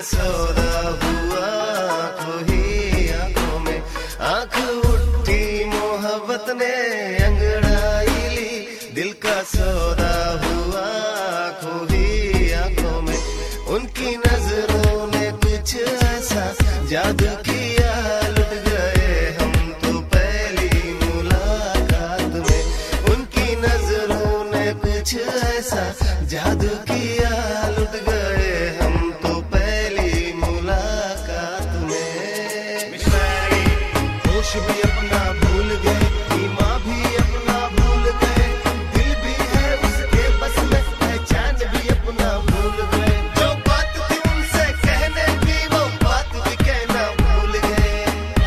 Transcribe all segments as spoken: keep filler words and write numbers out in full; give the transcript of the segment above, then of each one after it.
सौदा हुआ आंखों ही आंखों में। आंख उठी मोहब्बत ने अंगड़ाई ली, दिल का सौदा हुआ आंखों ही आंखों में। उनकी नजरों ने कुछ ऐसा जादू किया, लुट गए हम तो पहली मुलाकात में। उनकी नजरों ने कुछ ऐसा जादू किया, लुट गए हम तो पहली मुलाकात में। होश भी अपना भूल गए, ईमान भी अपना भूल गए, दिल भी है उसके बस में, पहचान भी अपना भूल गए। जो बात थी उनसे कहने की वो बात भी कहना भूल गए।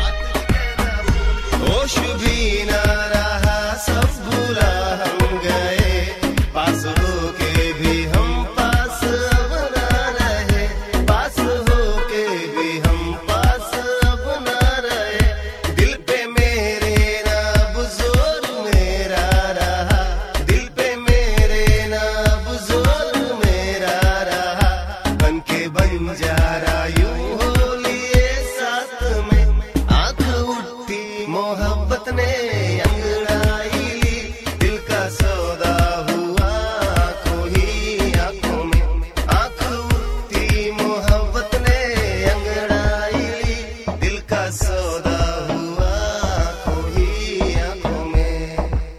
होश भी ना रहा सब भूला हम गए, पास होके भी हम पास अब ना रहे, पास होके भी हम पास अब ना रहे। दिल पे मेरे ना अब जोर मेरा रहा, दिल पे मेरे ना अब जोर मेरा रहा। बन के बंजारा यूं हो लिए साथ में। आंख उठी मोहब्बत ने अंगड़ाई ली, दिल का सौदा हुआ आंखों ही आंखों में। आंख उठी मोहब्बत ने अंगड़ाई ली, दिल का सौदा हुआ आंखों ही आंखों में।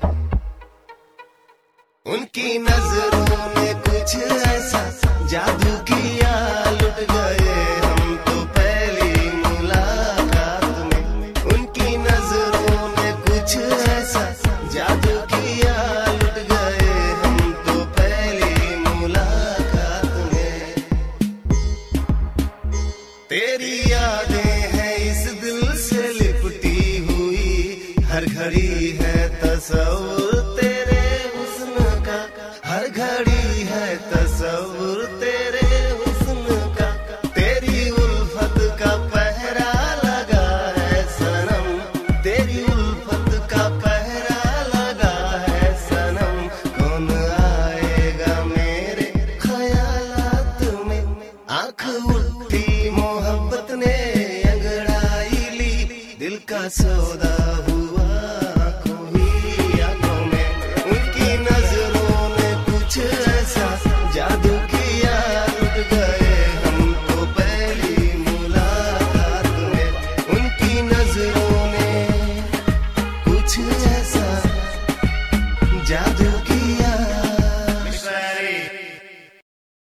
उनकी नजरों ने कुछ ऐसा जादू किया, लुट गए हम तो पहली मुलाकात में। उनकी नजरों ने कुछ ऐसा जादू किया, लुट गए हम तो पहली मुलाकात में। तेरी यादें हैं इस दिल से लिपटी हुई, हर घड़ी है तस्वीर तेरे हुस्न का, हर घड़ी है तस्वीर तेरे हुस्न का। तेरी उल्फत का पहरा लगा है सनम, तेरी उल्फत का पहरा लगा है सनम। कौन आएगा मेरे ख्यालात में। आंख उठी मोहब्बत ने अंगड़ाई ली, दिल का सौदा